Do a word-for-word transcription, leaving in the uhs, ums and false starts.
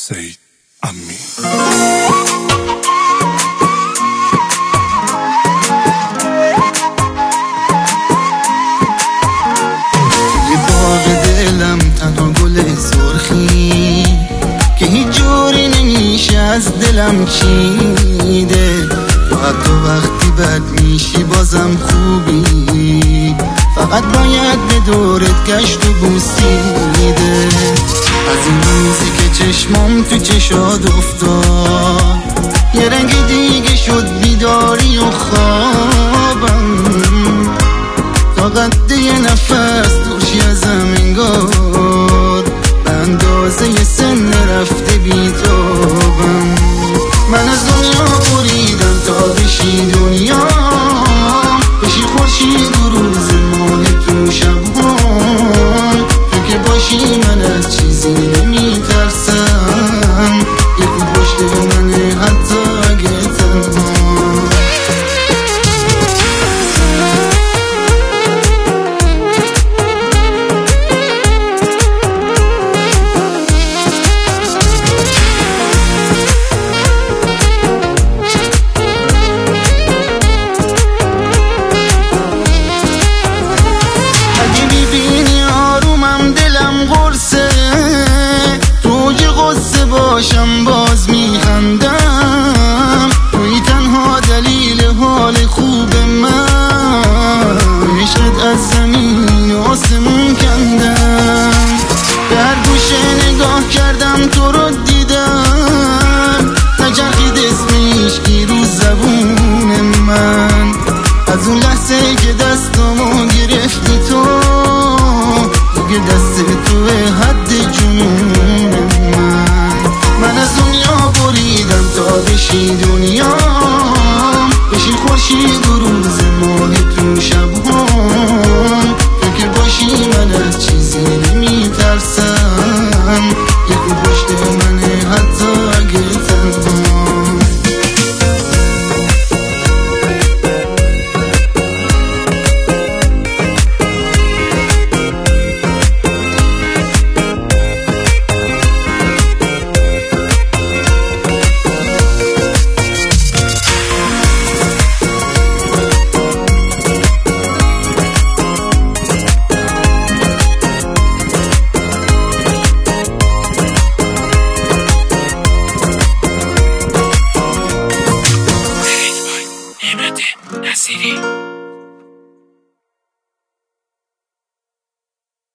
سید امین. توی باغ دلم تنها گل سرخی که هیچ جوری نمیشه از دلم چیده. تو حتی وقتی بد میشی بازم خوبی، فقط باید به دورت گشت و بوسیده. از این روزی که چشمام تو چشاد افتاد یه رنگ دیگه شد بیداری و خوابم، تا قد یه نفس دورشی ازم انگار به اندازه یه سن رفته بیتابم. من از دنیا بریدم تا بشی دنیا، بشی خورشید و روز ماه تو شبان. تو که باشی من از چیزی نمی ترسم، یکی پشت منه حتی اگه تنها. باشم باز میخندم، توی تنها دلیل حال خوب من. عشقت از زمین و آسمون کندم، به هر گوشه نگاه کردم تو رو دیدم. نچرخید اسم عشقی رو زبون من، از اون لحظه که دستامو گرفتی تو دیگه دست توه حد جنون من. من از دنیا بریدم تا بشی